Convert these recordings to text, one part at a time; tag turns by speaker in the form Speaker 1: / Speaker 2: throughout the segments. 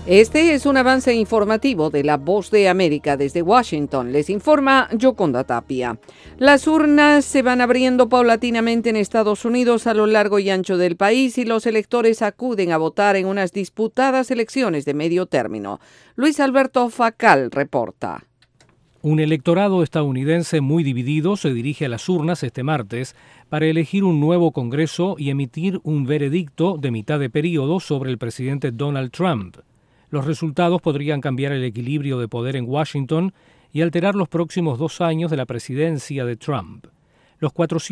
Speaker 1: Este es un avance informativo de La Voz de América desde Washington. Les informa Yoconda Tapia. Las urnas se van abriendo paulatinamente en Estados Unidos a lo largo y ancho del país y los electores acuden a votar en unas disputadas elecciones de medio término. Luis Alberto Facal reporta.
Speaker 2: Un electorado estadounidense muy dividido se dirige a las urnas este martes para elegir un nuevo Congreso y emitir un veredicto de mitad de periodo sobre el presidente Donald Trump. Los resultados podrían cambiar el equilibrio de poder en Washington y alterar los próximos 2 años de la presidencia de Trump. Los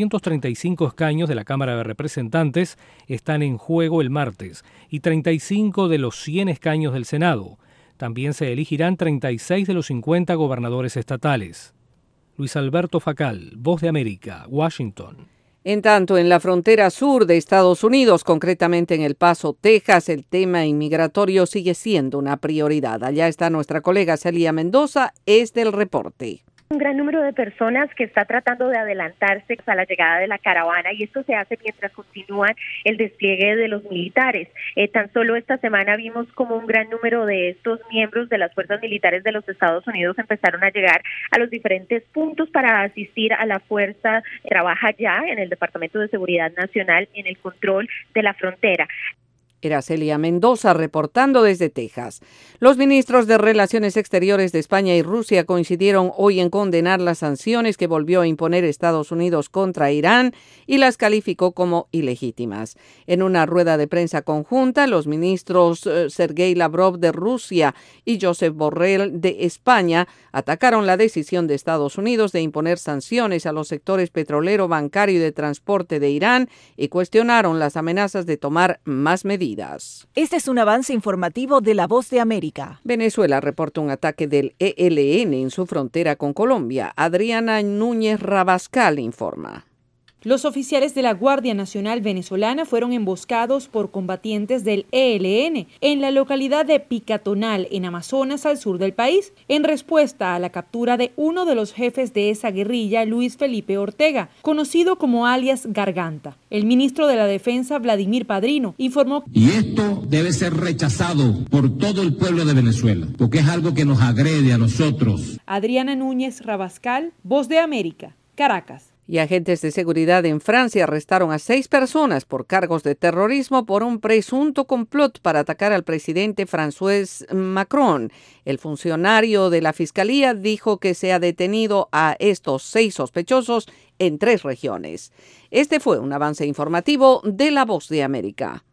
Speaker 2: 435 escaños de la Cámara de Representantes están en juego el martes y 35 de los 100 escaños del Senado. También se elegirán 36 de los 50 gobernadores estatales. Luis Alberto Facal, Voz de América, Washington.
Speaker 1: En tanto, en la frontera sur de Estados Unidos, concretamente en El Paso, Texas, el tema inmigratorio sigue siendo una prioridad. Allá está nuestra colega Celia Mendoza, es del reporte.
Speaker 3: Un gran número de personas que está tratando de adelantarse a la llegada de la caravana, y esto se hace mientras continúan el despliegue de los militares. Tan solo esta semana vimos como un gran número de estos miembros de las fuerzas militares de los Estados Unidos empezaron a llegar a los diferentes puntos para asistir a la fuerza que trabaja ya en el Departamento de Seguridad Nacional en el control de la frontera.
Speaker 1: Era Celia Mendoza reportando desde Texas. Los ministros de Relaciones Exteriores de España y Rusia coincidieron hoy en condenar las sanciones que volvió a imponer Estados Unidos contra Irán y las calificó como ilegítimas. En una rueda de prensa conjunta, los ministros Sergei Lavrov de Rusia y Josep Borrell de España atacaron la decisión de Estados Unidos de imponer sanciones a los sectores petrolero, bancario y de transporte de Irán y cuestionaron las amenazas de tomar más medidas.
Speaker 4: Este es un avance informativo de La Voz de América.
Speaker 1: Venezuela reporta un ataque del ELN en su frontera con Colombia. Adriana Núñez Rabascal informa.
Speaker 5: Los oficiales de la Guardia Nacional venezolana fueron emboscados por combatientes del ELN en la localidad de Picatonal, en Amazonas, al sur del país, en respuesta a la captura de uno de los jefes de esa guerrilla, Luis Felipe Ortega, conocido como alias Garganta. El ministro de la Defensa, Vladimir Padrino, informó:
Speaker 6: y esto debe ser rechazado por todo el pueblo de Venezuela, porque es algo que nos agrede a nosotros.
Speaker 5: Adriana Núñez Rabascal, Voz de América, Caracas.
Speaker 1: Y agentes de seguridad en Francia arrestaron a 6 personas por cargos de terrorismo por un presunto complot para atacar al presidente François Macron. El funcionario de la Fiscalía dijo que se ha detenido a estos 6 sospechosos en 3 regiones. Este fue un avance informativo de La Voz de América.